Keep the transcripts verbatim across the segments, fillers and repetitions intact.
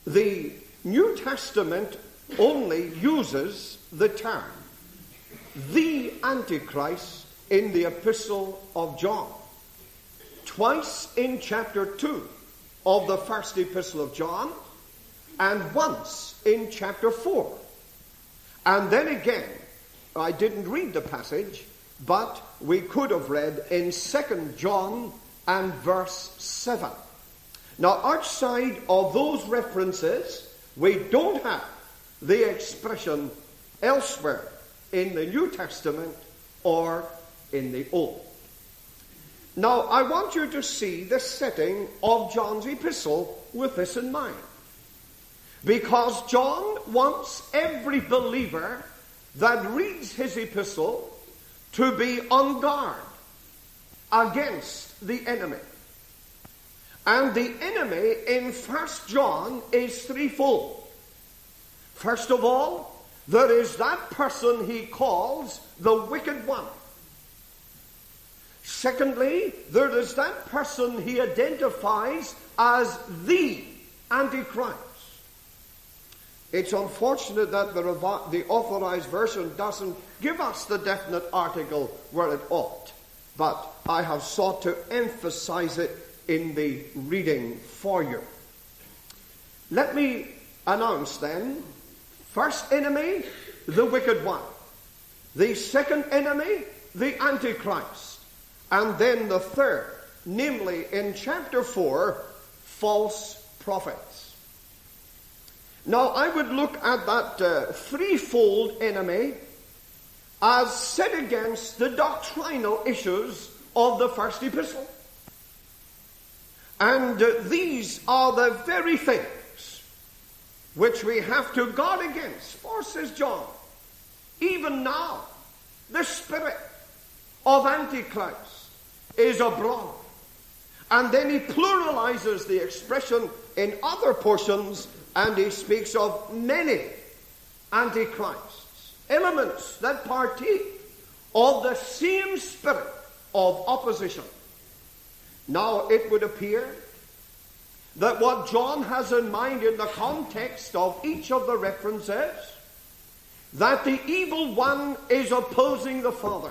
the New Testament only uses the term the Antichrist in the Epistle of John. Twice in chapter two of the first Epistle of John, and once in chapter four. And then again, I didn't read the passage, but we could have read in Second John and verse seven. Now, outside of those references, we don't have the expression elsewhere in the New Testament or in the Old. Now, I want you to see the setting of John's epistle with this in mind. Because John wants every believer that reads his epistle to be on guard against the enemy. And the enemy in First John is threefold. First of all, there is that person he calls the wicked one. Secondly, there is that person he identifies as the Antichrist. It's unfortunate that the, the Authorized Version doesn't give us the definite article where it ought, but I have sought to emphasize it in the reading for you. Let me announce then, first enemy, the wicked one. The second enemy, the Antichrist. And then the third, namely in chapter four, false prophets. Now, I would look at that uh, threefold enemy as set against the doctrinal issues of the first epistle. And uh, these are the very things which we have to guard against. For, says John, even now, the spirit of Antichrist is abroad. And then he pluralizes the expression in other portions, and he speaks of many antichrists, elements that partake of the same spirit of opposition. Now, it would appear that what John has in mind in the context of each of the references, that the evil one is opposing the Father,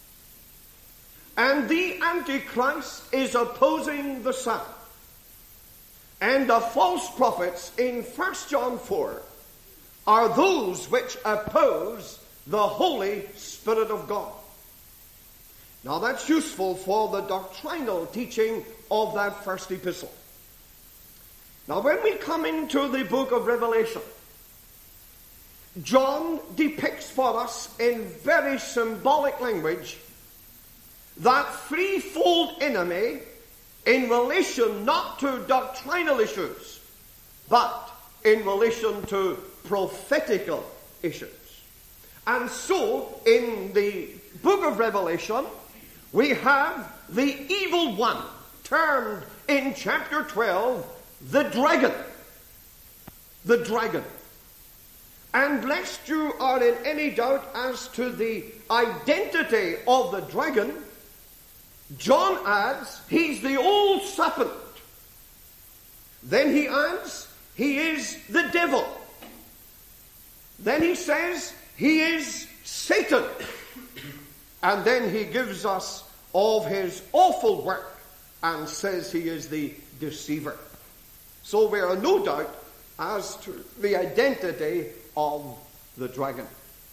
and the Antichrist is opposing the Son. And the false prophets in First John four are those which oppose the Holy Spirit of God. Now that's useful for the doctrinal teaching of that first epistle. Now when we come into the book of Revelation, John depicts for us in very symbolic language that threefold enemy in relation not to doctrinal issues, but in relation to prophetical issues. And so, in the book of Revelation, we have the evil one, termed in chapter twelve, the dragon. The dragon. And lest you are in any doubt as to the identity of the dragon, John adds, he's the old serpent. Then he adds, he is the devil. Then he says, he is Satan. And then he gives us of his awful work and says he is the deceiver. So we are no doubt as to the identity of the dragon.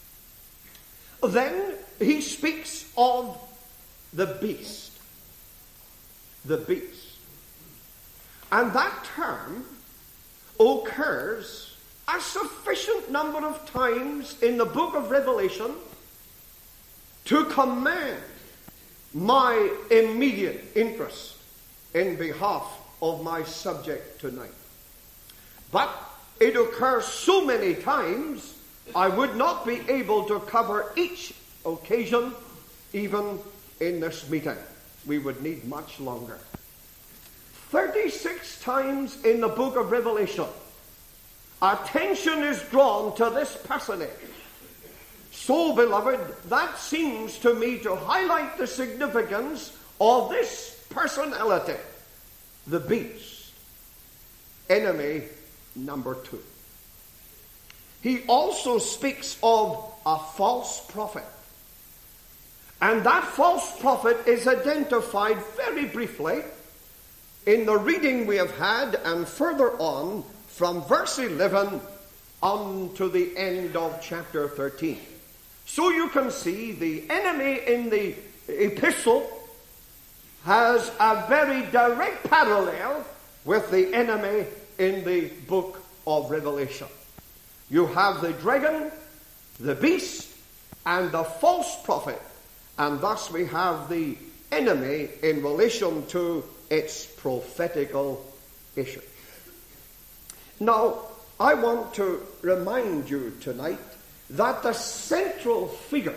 Then he speaks of the beast. The beast. And that term occurs a sufficient number of times in the book of Revelation to command my immediate interest in behalf of my subject tonight. But it occurs so many times, I would not be able to cover each occasion, even in this meeting. We would need much longer. thirty-six times in the book of Revelation, attention is drawn to this personage. So, beloved, that seems to me to highlight the significance of this personality, the beast, enemy number two. He also speaks of a false prophet. And that false prophet is identified very briefly in the reading we have had and further on from verse eleven on to the end of chapter thirteen. So you can see the enemy in the epistle has a very direct parallel with the enemy in the book of Revelation. You have the dragon, the beast, and the false prophet, and thus we have the enemy in relation to its prophetical issue. Now, I want to remind you tonight that the central figure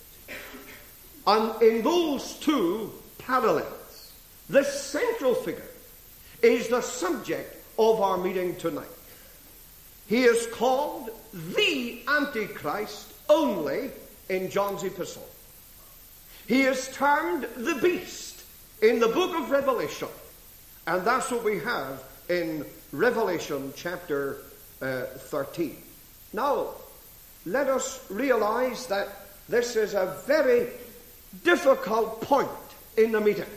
and in those two parallels, the central figure is the subject of our meeting tonight. He is called the Antichrist only in John's epistle. He is termed the beast in the book of Revelation, and that's what we have in Revelation chapter uh, thirteen. Now, let us realize that this is a very difficult point in the meeting,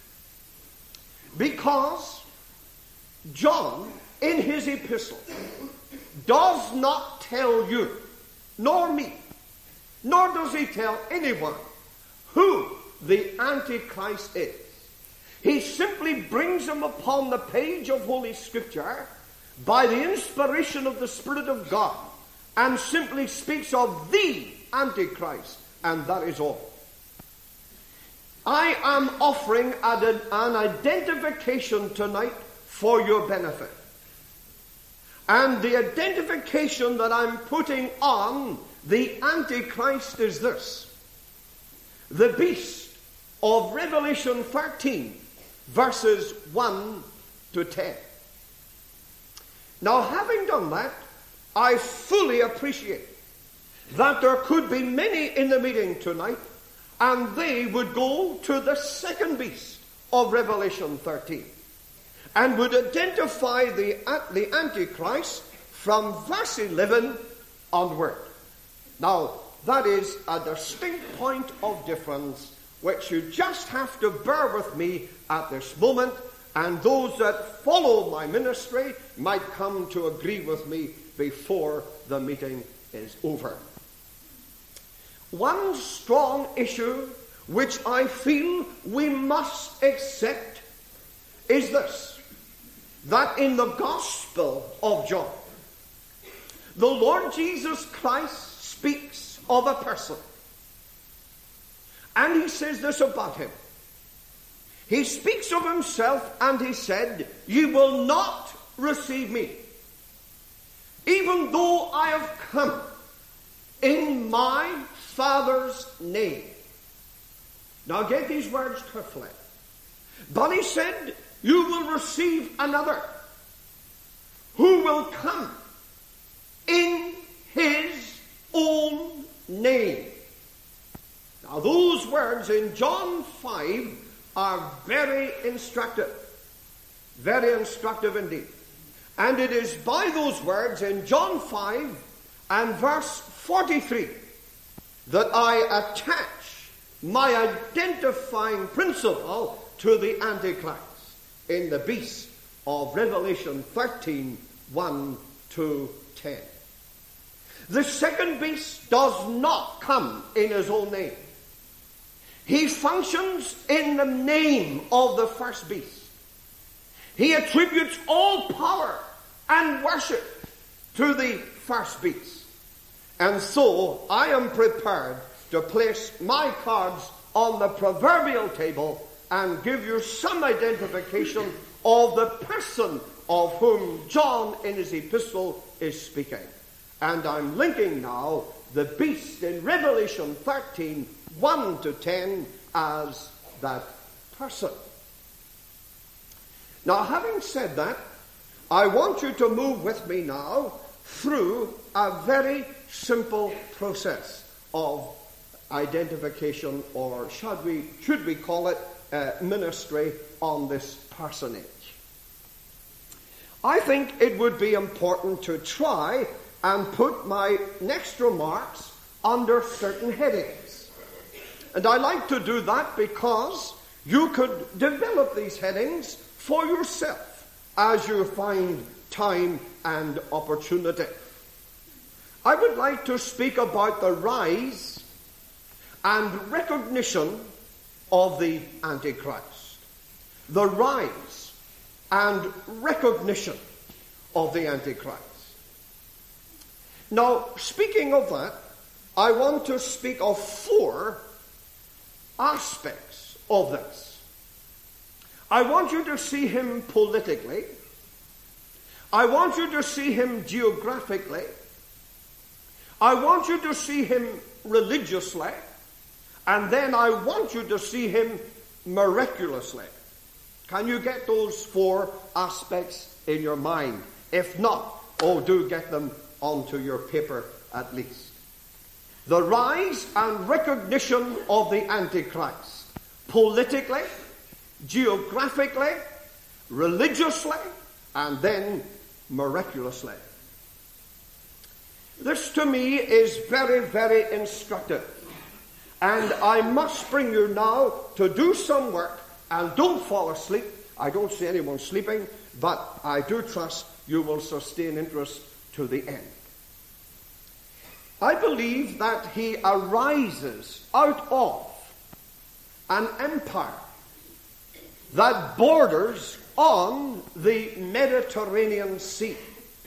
because John, in his epistle, does not tell you, nor me, nor does he tell anyone who the Antichrist is. He simply brings him upon the page of Holy Scripture by the inspiration of the Spirit of God and simply speaks of the Antichrist, and that is all. I am offering an identification tonight for your benefit. And the identification that I'm putting on the Antichrist is this: the beast of Revelation thirteen, verses one to ten. Now, having done that, I fully appreciate that there could be many in the meeting tonight, and they would go to the second beast of Revelation thirteen and would identify the, the Antichrist from verse eleven onward. Now, that is a distinct point of difference which you just have to bear with me at this moment, and those that follow my ministry might come to agree with me before the meeting is over. One strong issue which I feel we must accept is this: that in the Gospel of John, the Lord Jesus Christ speaks of a person. And he says this about him. He speaks of himself and he said, "You will not receive me, even though I have come in my Father's name." Now get these words carefully. But he said, "You will receive another who will come in his own name." Now those words in John five are very instructive. Very instructive indeed. And it is by those words in John five and verse forty-three that I attach my identifying principle to the Antichrist in the beast of Revelation thirteen, one to ten. The second beast does not come in his own name. He functions in the name of the first beast. He attributes all power and worship to the first beast. And so I am prepared to place my cards on the proverbial table and give you some identification of the person of whom John in his epistle is speaking. And I'm linking now the beast in Revelation thirteen, one to ten as that person. Now, having said that, I want you to move with me now through a very simple process of identification, or should we, should we call it uh, ministry on this personage. I think it would be important to try and put my next remarks under certain headings. And I like to do that because you could develop these headings for yourself as you find time and opportunity. I would like to speak about the rise and recognition of the Antichrist. The rise and recognition of the Antichrist. Now, speaking of that, I want to speak of four aspects of this. I want you to see him politically. I want you to see him geographically. I want you to see him religiously. And then I want you to see him miraculously. Can you get those four aspects in your mind? If not, oh, do get them onto your paper at least. The rise and recognition of the Antichrist. Politically, geographically, religiously, and then miraculously. This to me is very, very instructive. And I must bring you now to do some work, and don't fall asleep. I don't see anyone sleeping, but I do trust you will sustain interest to the end. I believe that he arises out of an empire that borders on the Mediterranean Sea,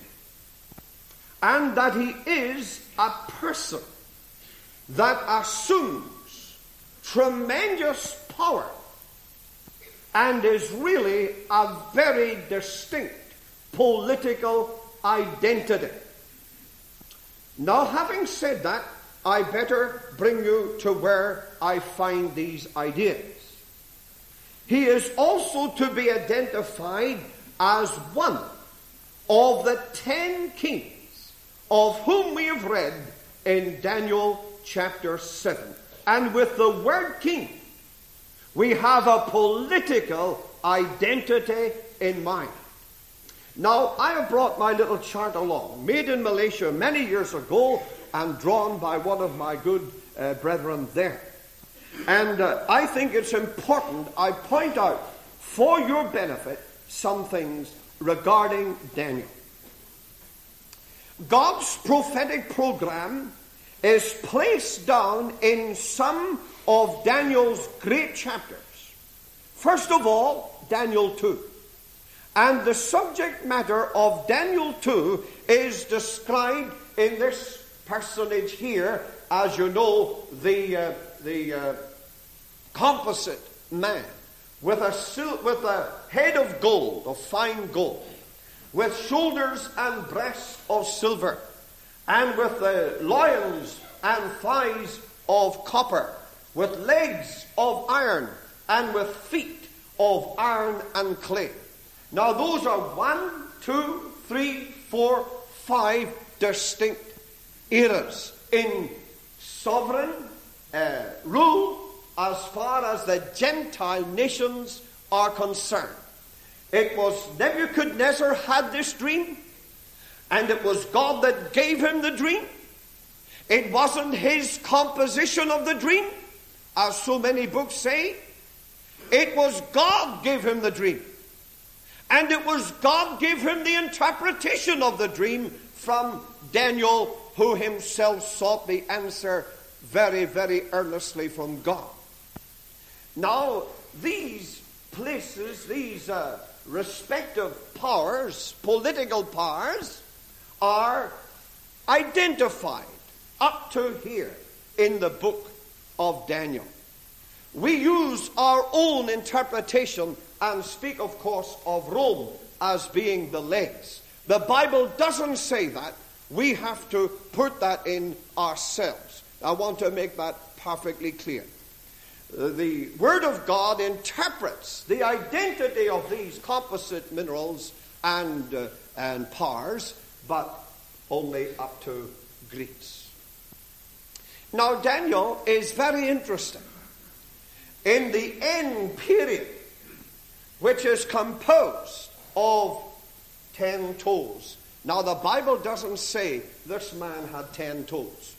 and that he is a person that assumes tremendous power and is really a very distinct political identity. Now, having said that, I better bring you to where I find these ideas. He is also to be identified as one of the ten kings of whom we have read in Daniel chapter seven. And with the word king, we have a political identity in mind. Now, I have brought my little chart along, made in Malaysia many years ago and drawn by one of my good uh, brethren there. And uh, I think it's important I point out for your benefit some things regarding Daniel. God's prophetic program is placed down in some of Daniel's great chapters. First of all, Daniel two. And the subject matter of Daniel two is described in this personage here, as you know, the uh, the uh, composite man with a sil- with a head of gold, of fine gold, with shoulders and breasts of silver, and with the loins and thighs of copper, with legs of iron, and with feet of iron and clay. Now those are one, two, three, four, five distinct eras in sovereign uh, rule as far as the Gentile nations are concerned. It was Nebuchadnezzar had this dream, and it was God that gave him the dream. It wasn't his composition of the dream, as so many books say. It was God gave him the dream. And it was God gave him the interpretation of the dream from Daniel, who himself sought the answer very, very earnestly from God. Now, these places, these uh, respective powers, political powers, are identified up to here in the book of Daniel. We use our own interpretation and speak, of course, of Rome as being the legs. The Bible doesn't say that. We have to put that in ourselves. I want to make that perfectly clear. The Word of God interprets the identity of these composite minerals and, uh, and powers, but only up to Greeks. Now, Daniel is very interesting. In the end period, which is composed of ten toes. Now, the Bible doesn't say this man had ten toes.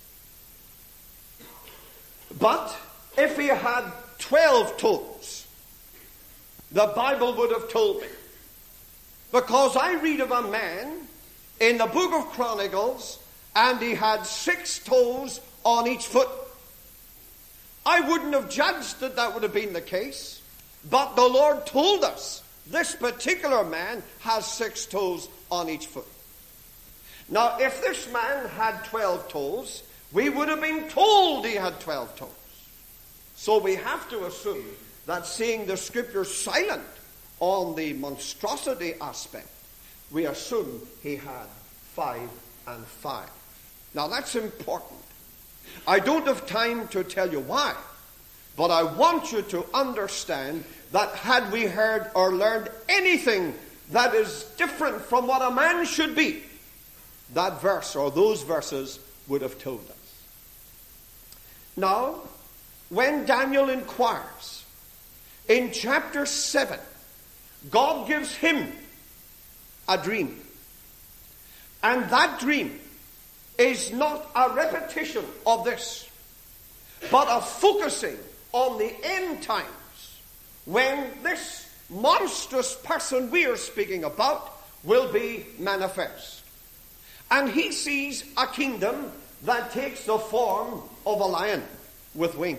But if he had twelve toes, the Bible would have told me. Because I read of a man in the book of Chronicles, and he had six toes on each foot. I wouldn't have judged that that would have been the case, but the Lord told us this particular man has six toes on each foot. Now, if this man had twelve toes, we would have been told he had twelve toes. So we have to assume that, seeing the Scripture silent on the monstrosity aspect, we assume he had five and five. Now, that's important. I don't have time to tell you why, but I want you to understand that had we heard or learned anything that is different from what a man should be, that verse or those verses would have told us. Now, when Daniel inquires, in chapter seven, God gives him a dream. And that dream is not a repetition of this, but a focusing on the end times, when this monstrous person we are speaking about will be manifest. And he sees a kingdom that takes the form of a lion with wings.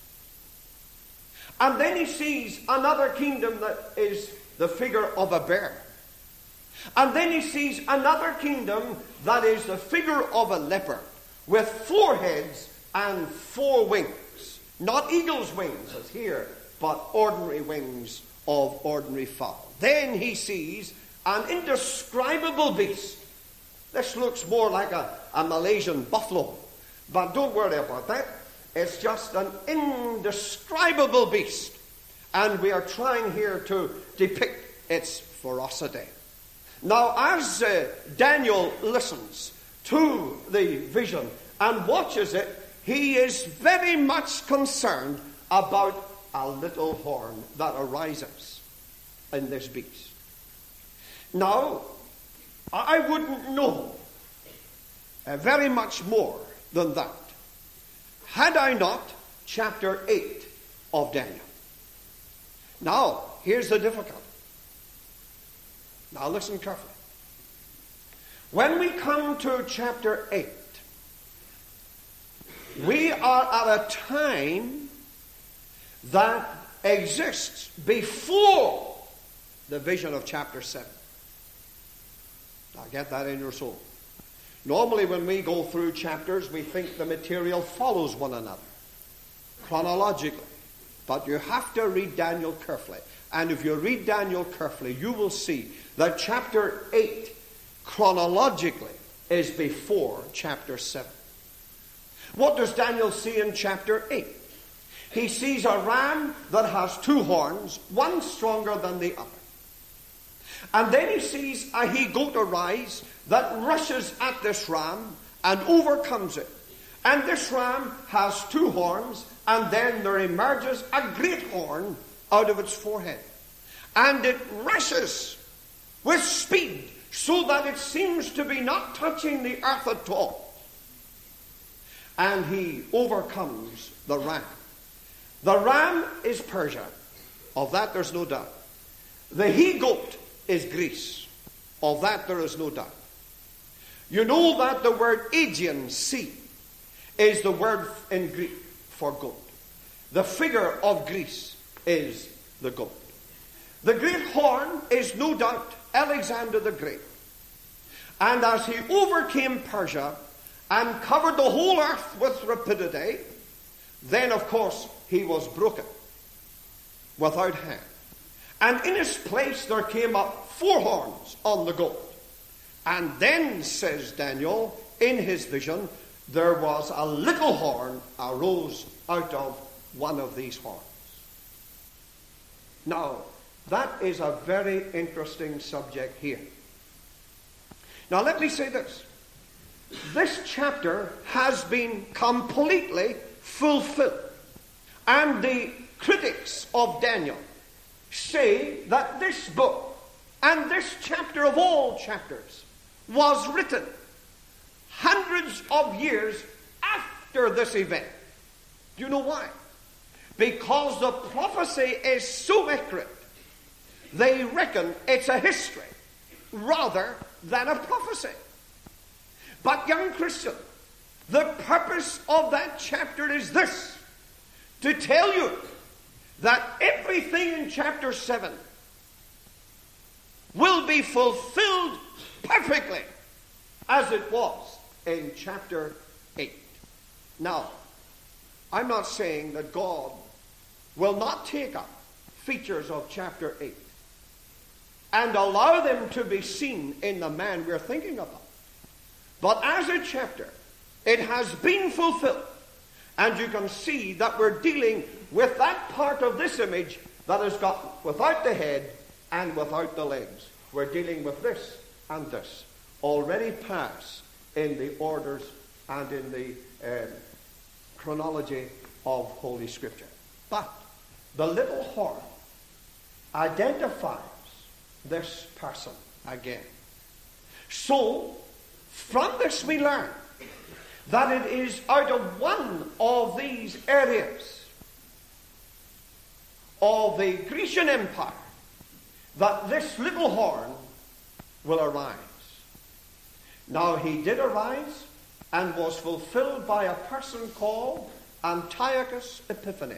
And then he sees another kingdom that is the figure of a bear. And then he sees another kingdom that is the figure of a leopard with four heads and four wings. Not eagle's wings as here, but ordinary wings of ordinary fowl. Then he sees an indescribable beast. This looks more like a, a Malaysian buffalo. But don't worry about that. It's just an indescribable beast. And we are trying here to depict its ferocity. Now, as uh, Daniel listens to the vision and watches it, he is very much concerned about a little horn that arises in this beast. Now, I wouldn't know uh, very much more than that had I not chapter eight of Daniel. Now, here's the difficulty. Now listen carefully. When we come to chapter eight, we are at a time that exists before the vision of chapter seven. Now get that in your soul. Normally when we go through chapters, we think the material follows one another, chronologically. But you have to read Daniel carefully. And if you read Daniel carefully, you will see that chapter eight, chronologically, is before chapter seven. What does Daniel see in chapter eight? He sees a ram that has two horns, one stronger than the other. And then he sees a he-goat arise that rushes at this ram and overcomes it. And this ram has two horns, and then there emerges a great horn out of its forehead. And it rushes with speed so that it seems to be not touching the earth at all. And he overcomes the ram. The ram is Persia. Of that there's no doubt. The he-goat is Greece. Of that there is no doubt. You know that the word Aegean Sea is the word in Greek for goat. The figure of Greece is the goat. The great horn is no doubt Alexander the Great. And as he overcame Persia and covered the whole earth with rapidity, then of course he was broken without hand. And in his place there came up four horns on the goat. And then, says Daniel, in his vision, there was a little horn arose out of one of these horns. Now, that is a very interesting subject here. Now, let me say this. This chapter has been completely fulfilled. And the critics of Daniel say that this book And this chapter of all chapters was written hundreds of years after this event. Do you know why? Because the prophecy is so accurate, they reckon it's a history rather than a prophecy. But young Christian, the purpose of that chapter is this: to tell you that everything in chapter seven will be fulfilled perfectly as it was in chapter eight. Now, I'm not saying that God will not take up features of chapter eight and allow them to be seen in the man we're thinking about. But as a chapter, it has been fulfilled. And you can see that we're dealing with that part of this image that has got without the head and without the legs. We're dealing with this and this, already past in the orders and in the uh, chronology of Holy Scripture. But the little horn identifies this person again. So, from this we learn that it is out of one of these areas of the Grecian Empire that this little horn will arise. Now, he did arise and was fulfilled by a person called Antiochus Epiphanes,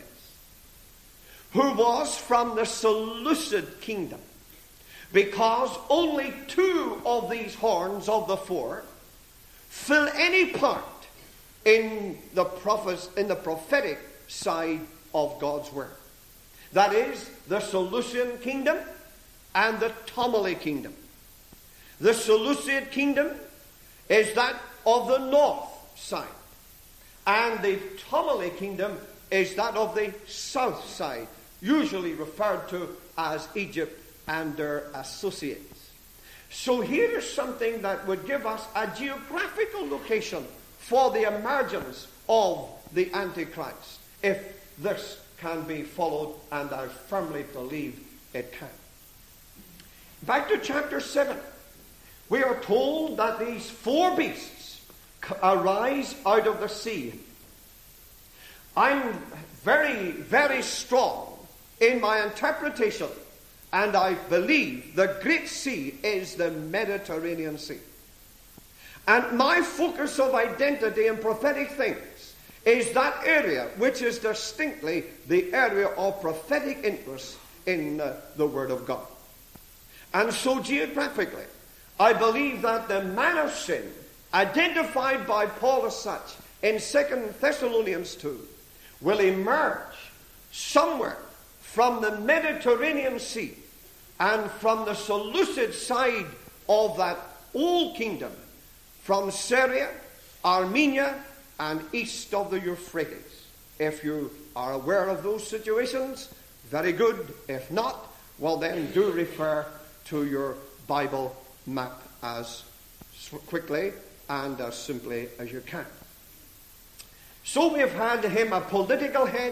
who was from the Seleucid kingdom, because only two of these horns of the four fill any part in the prophets, in the prophetic side of God's word. That is, the Seleucid kingdom and the Ptolemaic kingdom. The Seleucid kingdom is that of the north side, and the Ptolemaic kingdom is that of the south side, usually referred to as Egypt and their associates. So here is something that would give us a geographical location for the emergence of the Antichrist, if this can be followed, and I firmly believe it can. Back to chapter seven. We are told that these four beasts arise out of the sea. I'm very, very strong in my interpretation, and I believe the Great Sea is the Mediterranean Sea. And my focus of identity in prophetic things is that area which is distinctly the area of prophetic interest in uh, the Word of God. And so geographically, I believe that the man of sin, identified by Paul as such in Second Thessalonians two, will emerge somewhere from the Mediterranean Sea and from the Seleucid side of that old kingdom, from Syria, Armenia, and east of the Euphrates. If you are aware of those situations, very good. If not, well then do refer to your Bible map as quickly and as simply as you can. So we've had him a political head,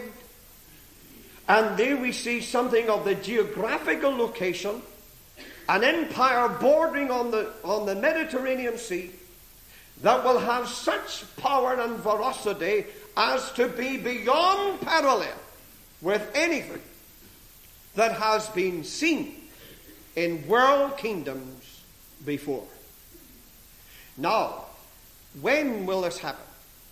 and there we see something of the geographical location, an empire bordering on the, on the Mediterranean Sea that will have such power and ferocity as to be beyond parallel with anything that has been seen in world kingdoms before. Now, when will this happen?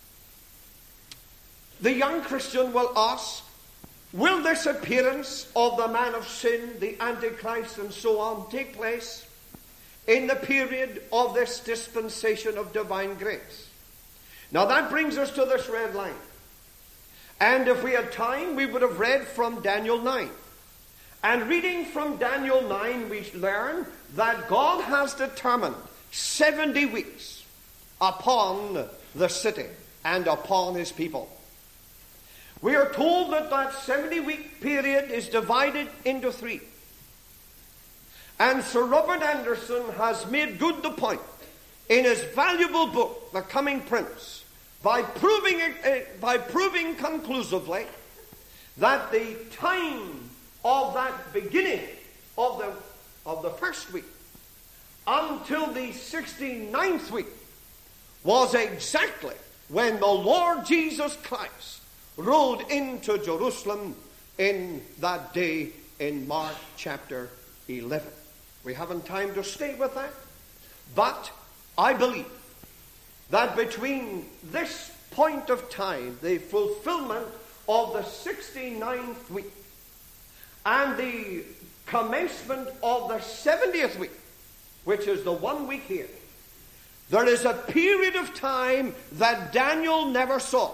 The young Christian will ask, will this appearance of the man of sin, the Antichrist, and so on take place in the period of this dispensation of divine grace? Now that brings us to this red line. And if we had time, we would have read from Daniel nine. And reading from Daniel nine, we learn that God has determined seventy weeks upon the city and upon his people. We are told that that seventy-week period is divided into three. And Sir Robert Anderson has made good the point in his valuable book, The Coming Prince, by proving, it, by proving conclusively that the time of that beginning of the of the first week until the sixty-ninth week was exactly when the Lord Jesus Christ rode into Jerusalem in that day in Mark chapter eleven. We haven't time to stay with that, but I believe that between this point of time, the fulfillment of the sixty-ninth week, and the commencement of the seventieth week, which is the one week here, there is a period of time that Daniel never saw,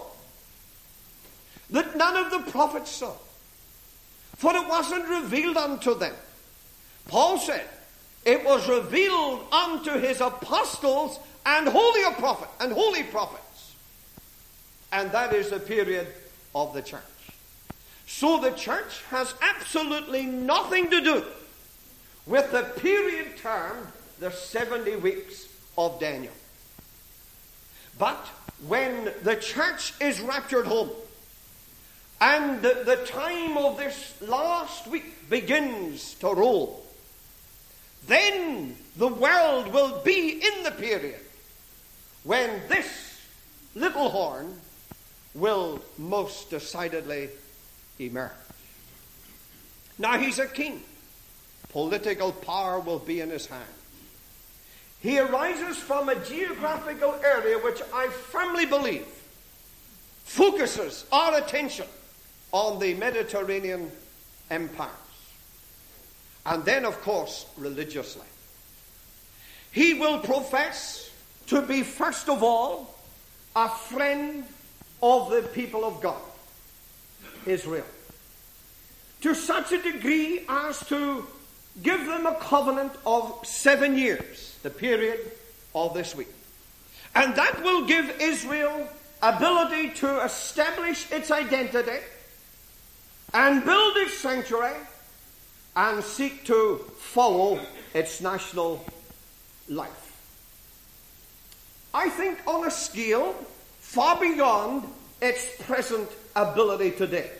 that none of the prophets saw, for it wasn't revealed unto them. Paul said, it was revealed unto his apostles and holy prophet and holy prophets. And that is the period of the church. So the church has absolutely nothing to do with the period termed the seventy weeks of Daniel. But when the church is raptured home, and the, the time of this last week begins to roll, then the world will be in the period when this little horn will most decidedly emerge. Now he's a king. Political power will be in his hand. He arises from a geographical area which I firmly believe focuses our attention on the Mediterranean empires. And then, of course, religiously. He will profess to be, first of all, a friend of the people of God, Israel, to such a degree as to give them a covenant of seven years, the period of this week. And that will give Israel ability to establish its identity and build its sanctuary and seek to follow its national life. I think on a scale far beyond its present ability today.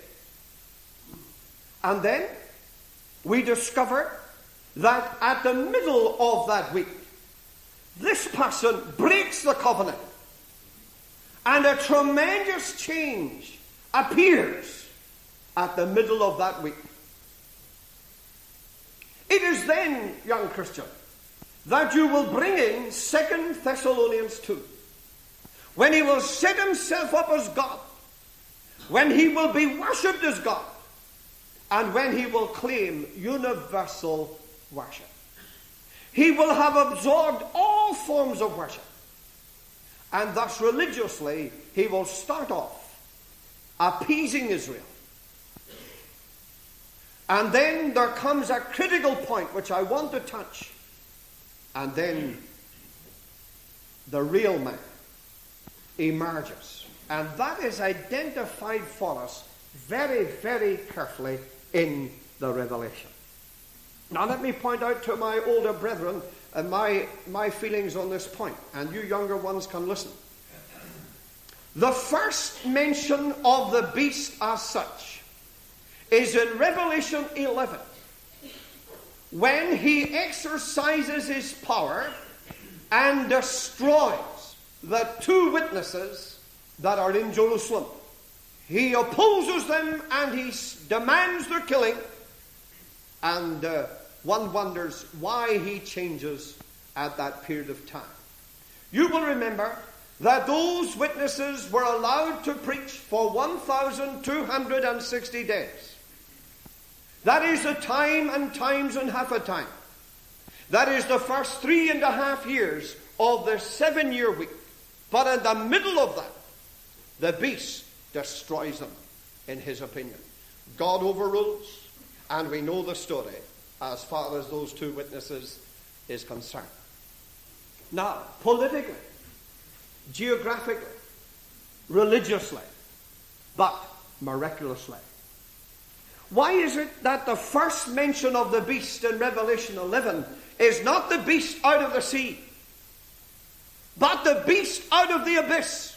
And then we discover that at the middle of that week, this person breaks the covenant, and a tremendous change appears at the middle of that week. It is then, young Christian, that you will bring in Second Thessalonians two, when he will set himself up as God, when he will be worshipped as God, and when he will claim universal worship. He will have absorbed all forms of worship, and thus religiously he will start off appeasing Israel. And then there comes a critical point which I want to touch, and then the real man emerges. And that is identified for us very, very carefully in the Revelation. Now let me point out to my older brethren and my, my feelings on this point, and you younger ones can listen. The first mention of the beast as such is in Revelation eleven, when he exercises his power and destroys the two witnesses that are in Jerusalem. He opposes them and he demands their killing, and uh, one wonders why he changes at that period of time. You will remember that those witnesses were allowed to preach for one thousand two hundred sixty days. That is a time and times and half a time. That is the first three and a half years of the seven-year week. But in the middle of that, the beast destroys them, in his opinion. God overrules, and we know the story as far as those two witnesses is concerned. Now, politically, geographically, religiously, but miraculously, why is it that the first mention of the beast in Revelation eleven is not the beast out of the sea, but the beast out of the abyss?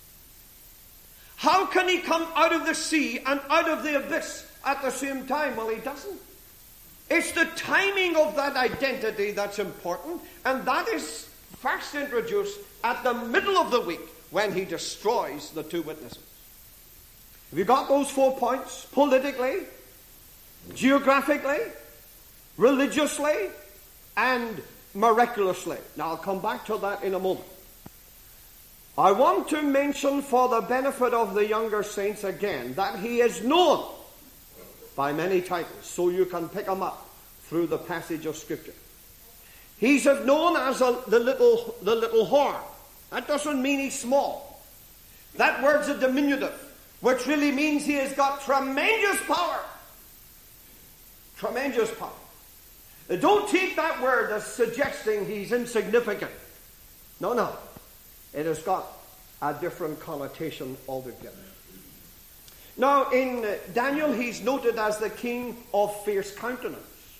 How can he come out of the sea and out of the abyss at the same time? Well, he doesn't. It's the timing of that identity that's important, and that is first introduced at the middle of the week when he destroys the two witnesses. Have you got those four points? Politically, geographically, religiously, and miraculously. Now I'll come back to that in a moment. I want to mention for the benefit of the younger saints again that he is known by many titles, so you can pick them up through the passage of Scripture. He's known as a, the little the little horn. That doesn't mean he's small. That word's a diminutive, which really means he has got tremendous power. Tremendous power. Don't take that word as suggesting he's insignificant. No, no. It has got a different connotation altogether. Now, in Daniel, he's noted as the king of fierce countenance.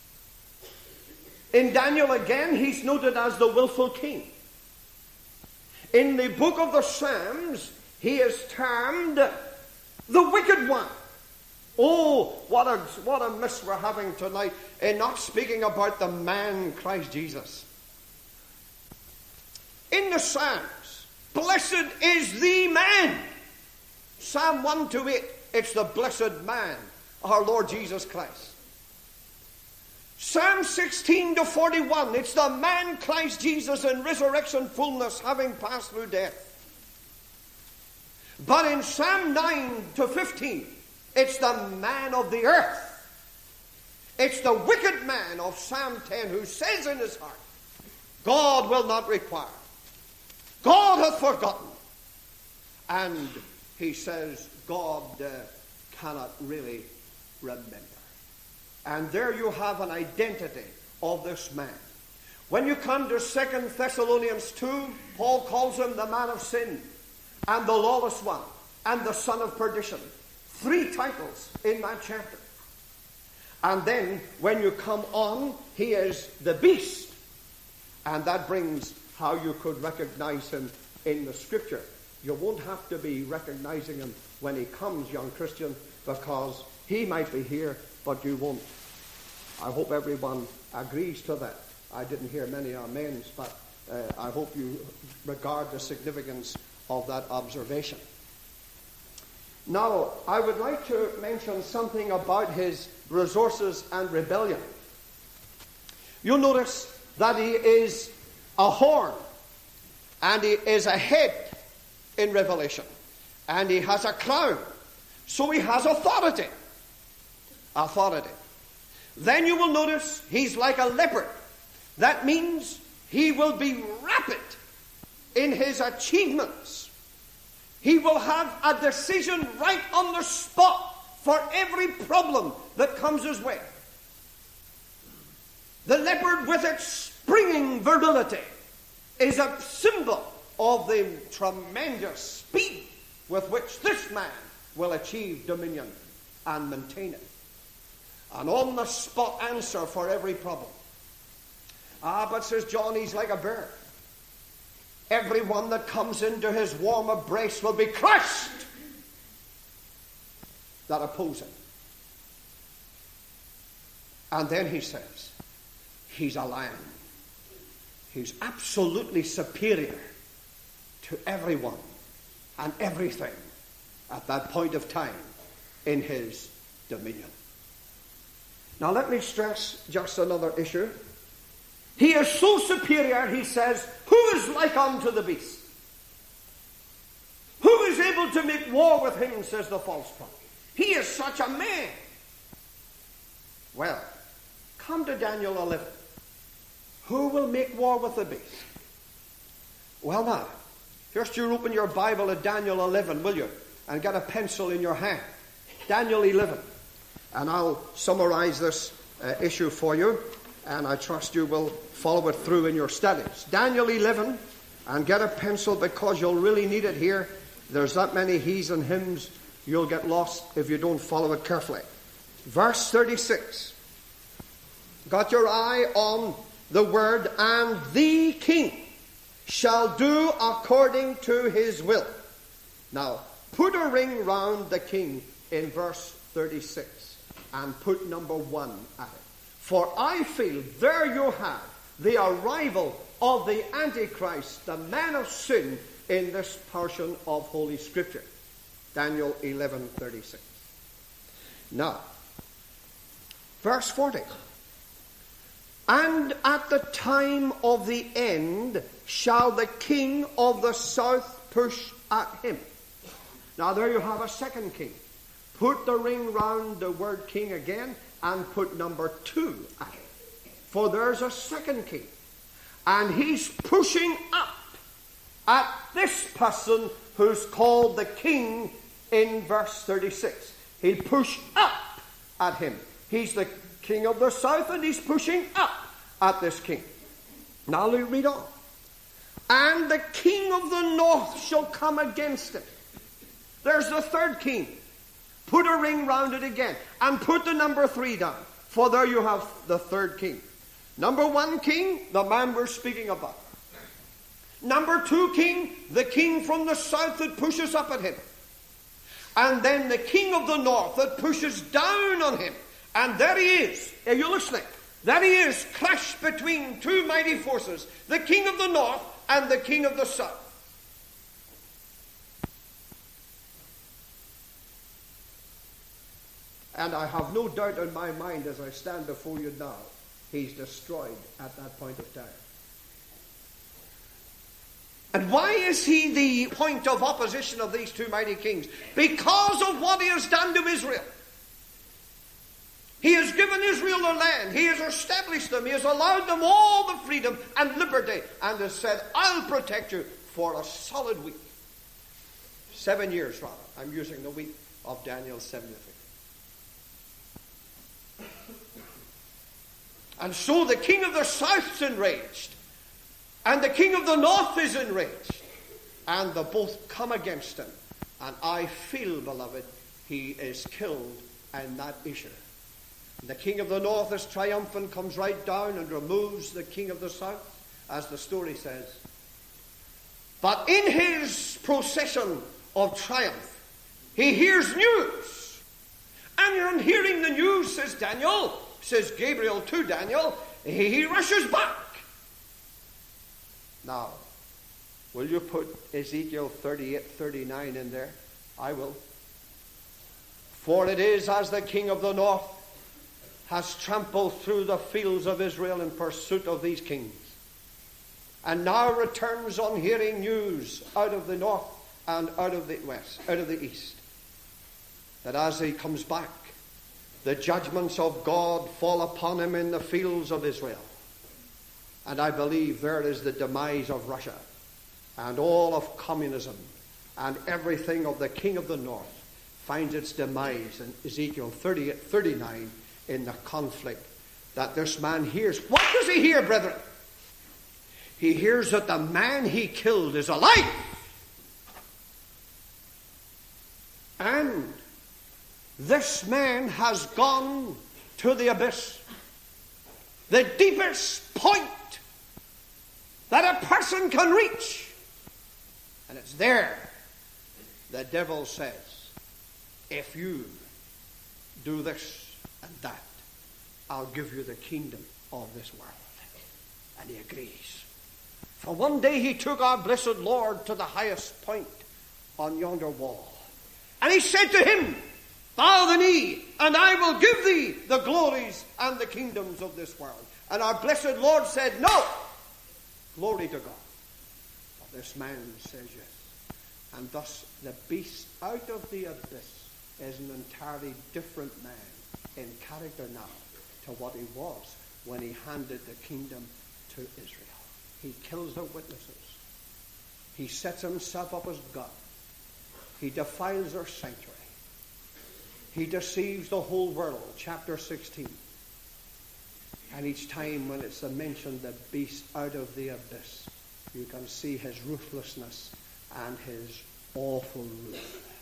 In Daniel again, he's noted as the willful king. In the book of the Psalms, he is termed the wicked one. Oh, what a, what a miss we're having tonight in not speaking about the man Christ Jesus. In the Psalms, blessed is the man. Psalm one to eight, it's the blessed man, our Lord Jesus Christ. Psalm sixteen to forty-one, it's the man Christ Jesus in resurrection fullness, having passed through death. But in Psalm nine to fifteen, it's the man of the earth. It's the wicked man of Psalm ten who says in his heart, God will not require. God hath forgotten. And he says, God uh, cannot really remember. And there you have an identity of this man. When you come to Second Thessalonians two, Paul calls him the man of sin, and the lawless one, and the son of perdition. Three titles in that chapter. And then when you come on, he is the beast. And that brings how you could recognize him in the Scripture. You won't have to be recognizing him when he comes, young Christian, because he might be here, but you won't. I hope everyone agrees to that. I didn't hear many amens, but uh, I hope you regard the significance of that observation. Now, I would like to mention something about his resources and rebellion. You'll notice that he is a horn, and he is a head in Revelation, and he has a crown, so he has authority. Authority. Then you will notice he's like a leopard. That means he will be rapid in his achievements. He will have a decision right on the spot for every problem that comes his way. The leopard, with its springing virility, is a symbol of the tremendous speed with which this man will achieve dominion and maintain it. An on-the-spot answer for every problem. Ah, but says John, he's like a bird. Everyone that comes into his warm embrace will be crushed that oppose him. And then he says, he's a lion. He's absolutely superior to everyone and everything at that point of time in his dominion. Now let me stress just another issue. He is so superior, he says, who is like unto the beast? Who is able to make war with him, says the false prophet. He is such a man. Well, come to Daniel eleven. Who will make war with the beast? Well now, first you open your Bible at Daniel eleven, will you? And get a pencil in your hand. Daniel eleven. And I'll summarize this uh, issue for you, and I trust you will follow it through in your studies. Daniel eleven, and get a pencil because you'll really need it here. There's that many he's and hims, you'll get lost if you don't follow it carefully. Verse thirty-six. Got your eye on the word, and the king shall do according to his will. Now, put a ring round the king in verse thirty-six, and put number one at it. For I feel there you have the arrival of the Antichrist, the man of sin, in this portion of Holy Scripture. Daniel eleven thirty-six. Now, verse forty. And at the time of the end shall the king of the south push at him. Now there you have a second king. Put the ring round the word king again and put number two at it. For there's a second king. And he's pushing up at this person who's called the king in verse thirty-six. He'll push up at him. He's the king of the south and he's pushing up at this king. Now we read on. And the king of the north shall come against it. There's the third king. Put a ring round it again and put the number three down. For there you have the third king. Number one king, the man we're speaking about. Number two king, the king from the south that pushes up at him. And then the king of the north that pushes down on him. And there he is. Are you listening? There he is, clashed between two mighty forces. The king of the north and the king of the south. And I have no doubt in my mind as I stand before you now, he's destroyed at that point of time. And why is he the point of opposition of these two mighty kings? Because of what he has done to Israel. He has given Israel the land. He has established them. He has allowed them all the freedom and liberty. And has said, I'll protect you for a solid week. Seven years, rather. I'm using the week of Daniel's seventieth. And so the king of the south is enraged. And the king of the north is enraged. And they both come against him. And I feel, beloved, he is killed in that issue. And the king of the north is triumphant, comes right down and removes the king of the south, as the story says. But in his procession of triumph, he hears news. And on hearing the news, says Daniel, says Gabriel to Daniel, he, he rushes back. Now, will you put Ezekiel thirty-eight thirty-nine in there? I will. For it is as the king of the north has trampled through the fields of Israel in pursuit of these kings, and now returns on hearing news out of the north and out of the west, out of the east, that as he comes back, the judgments of God fall upon him in the fields of Israel. And I believe there is the demise of Russia and all of communism, and everything of the king of the north finds its demise in Ezekiel thirty-eight thirty-nine in the conflict that this man hears. What does he hear, brethren? He hears that the man he killed is alive. And this man has gone to the abyss, the deepest point that a person can reach. And it's there the devil says, if you do this and that, I'll give you the kingdom of this world. And he agrees. For one day he took our blessed Lord to the highest point on yonder wall. And he said to him, bow the knee, and I will give thee the glories and the kingdoms of this world. And our blessed Lord said, no. Glory to God. But this man says yes. And thus the beast out of the abyss is an entirely different man in character now to what he was when he handed the kingdom to Israel. He kills the witnesses. He sets himself up as God. He defiles their sanctuary. He deceives the whole world. Chapter sixteen. And each time when it's mentioned the beast out of the abyss, you can see his ruthlessness and his awful rule.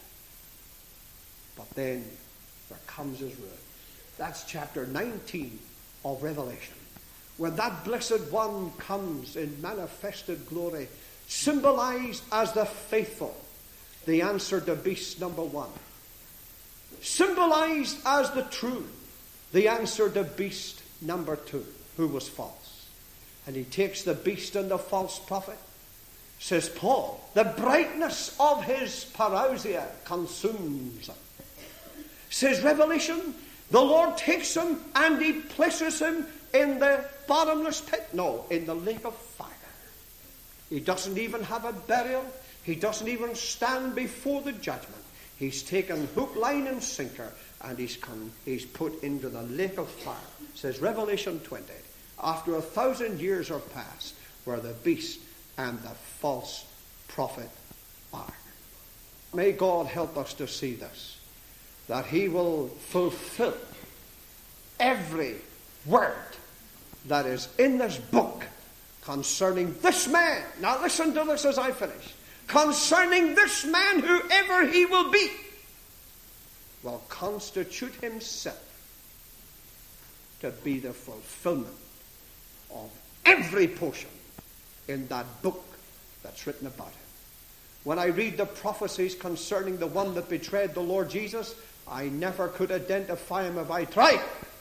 But then there comes his ruin. That's chapter nineteen of Revelation. When that blessed one comes in manifested glory, symbolized as the faithful, the answer to beast number one. Symbolized as the true, the answer to beast number two, who was false. And he takes the beast and the false prophet. Says Paul, the brightness of his parousia consumes him. Says Revelation, the Lord takes him and he places him in the bottomless pit. No, in the lake of fire. He doesn't even have a burial. He doesn't even stand before the judgment. He's taken hook, line, and sinker, and he's come, he's put into the lake of fire. Says Revelation twenty, after a thousand years are past, where the beast and the false prophet are. May God help us to see this, that he will fulfill every word that is in this book concerning this man. Now listen to this as I finish. Concerning this man, whoever he will be, will constitute himself to be the fulfillment of every portion in that book that's written about him. When I read the prophecies concerning the one that betrayed the Lord Jesus, I never could identify him if I tried.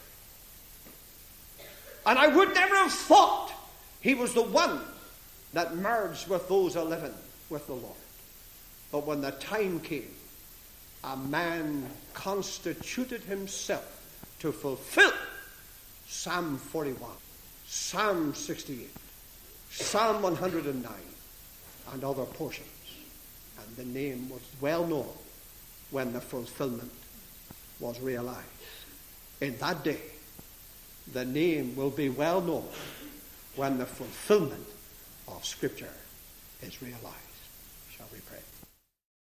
And I would never have thought he was the one that merged with those eleven with the Lord. But when the time came, a man constituted himself to fulfill Psalm forty-one, Psalm sixty-eight, Psalm one hundred nine, and other portions. And the name was well known when the fulfillment was realized. In that day, the name will be well known when the fulfillment of Scripture is realized. Shall we pray?